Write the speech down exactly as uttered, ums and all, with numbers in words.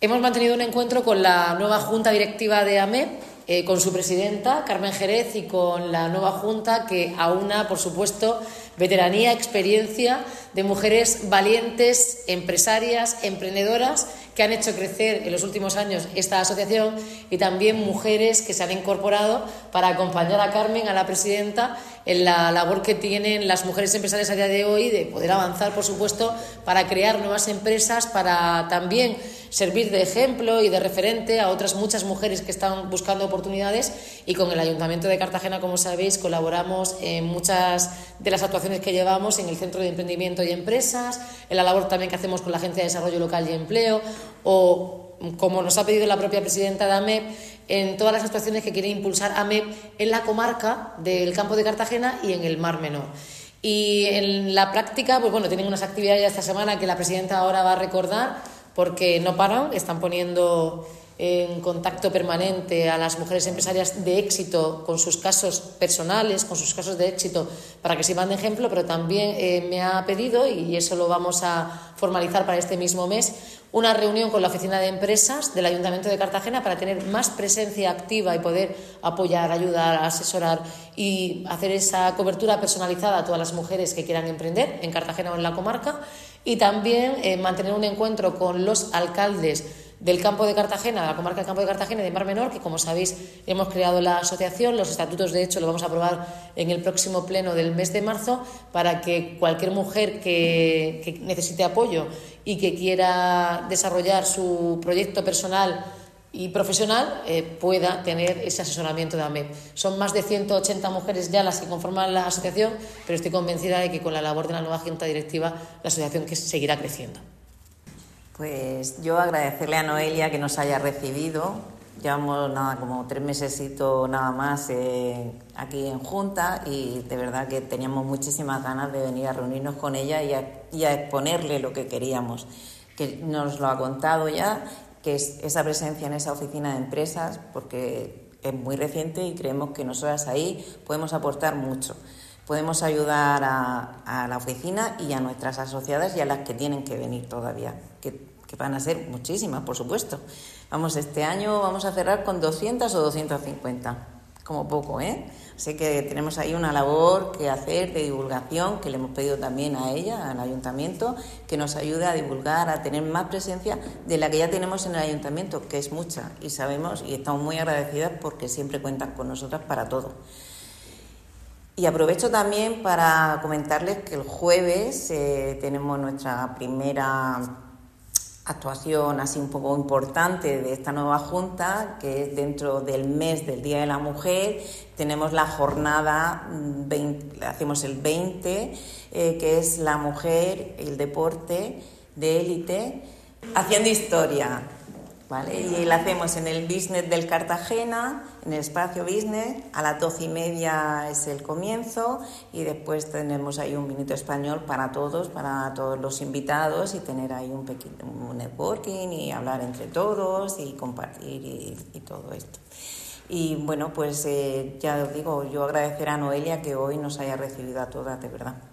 Hemos mantenido un encuentro con la nueva Junta Directiva de AMEP, eh, con su presidenta, Carmen Jerez, y con la nueva Junta que aúna, por supuesto, veteranía, experiencia de mujeres valientes, empresarias, emprendedoras, que han hecho crecer en los últimos años esta asociación, y también mujeres que se han incorporado para acompañar a Carmen, a la presidenta, en la labor que tienen las mujeres empresarias a día de hoy de poder avanzar, por supuesto, para crear nuevas empresas, para también servir de ejemplo y de referente a otras muchas mujeres que están buscando oportunidades. Y con el Ayuntamiento de Cartagena, como sabéis, colaboramos en muchas de las actuaciones que llevamos en el Centro de Emprendimiento y Empresas, en la labor también que hacemos con la Agencia de Desarrollo Local y Empleo, o, como nos ha pedido la propia presidenta de AMEP, en todas las actuaciones que quiere impulsar AMEP en la comarca del Campo de Cartagena y en el Mar Menor. Y en la práctica, pues bueno, tienen unas actividades esta semana que la presidenta ahora va a recordar, porque no paran, están poniendo en contacto permanente a las mujeres empresarias de éxito con sus casos personales, con sus casos de éxito, para que sirvan de ejemplo, pero también eh, me ha pedido, y eso lo vamos a formalizar para este mismo mes, una reunión con la Oficina de Empresas del Ayuntamiento de Cartagena para tener más presencia activa y poder apoyar, ayudar, asesorar y hacer esa cobertura personalizada a todas las mujeres que quieran emprender en Cartagena o en la comarca, y también eh, mantener un encuentro con los alcaldes del Campo de Cartagena, de la comarca del Campo de Cartagena y de Mar Menor, que, como sabéis, hemos creado la asociación. Los estatutos, de hecho, los vamos a aprobar en el próximo pleno del mes de marzo, para que cualquier mujer que, que necesite apoyo y que quiera desarrollar su proyecto personal y profesional eh, pueda tener ese asesoramiento de AMEP. Son más de ciento ochenta mujeres ya las que conforman la asociación, pero estoy convencida de que con la labor de la nueva Junta Directiva la asociación que seguirá creciendo. Pues yo agradecerle a Noelia que nos haya recibido. Llevamos nada como tres mesecitos nada más eh, aquí en Junta, y de verdad que teníamos muchísimas ganas de venir a reunirnos con ella y a, y a exponerle lo que queríamos, que nos lo ha contado ya, que es esa presencia en esa oficina de empresas, porque es muy reciente y creemos que nosotras ahí podemos aportar mucho. Podemos ayudar a, a la oficina y a nuestras asociadas y a las que tienen que venir todavía, que, que van a ser muchísimas, por supuesto. Vamos, este año vamos a cerrar con doscientas o doscientas cincuenta, como poco, ¿eh? Así que tenemos ahí una labor que hacer de divulgación, que le hemos pedido también a ella, al ayuntamiento, que nos ayude a divulgar, a tener más presencia de la que ya tenemos en el ayuntamiento, que es mucha, y sabemos y estamos muy agradecidas porque siempre cuentan con nosotras para todo. Y aprovecho también para comentarles que el jueves eh, tenemos nuestra primera actuación así un poco importante de esta nueva Junta, que es dentro del mes del Día de la Mujer. Tenemos la jornada, veinte, hacemos el veinte, eh, que es la mujer, el deporte de élite, haciendo historia, ¿vale? Y la hacemos en el Business del Cartagena, en el espacio Business. A las doce y media es el comienzo, y después tenemos ahí un minuto español para todos, para todos los invitados, y tener ahí un pequeño un networking y hablar entre todos y compartir y, y todo esto. Y bueno, pues eh, ya os digo, yo agradecer a Noelia que hoy nos haya recibido a todas, de verdad.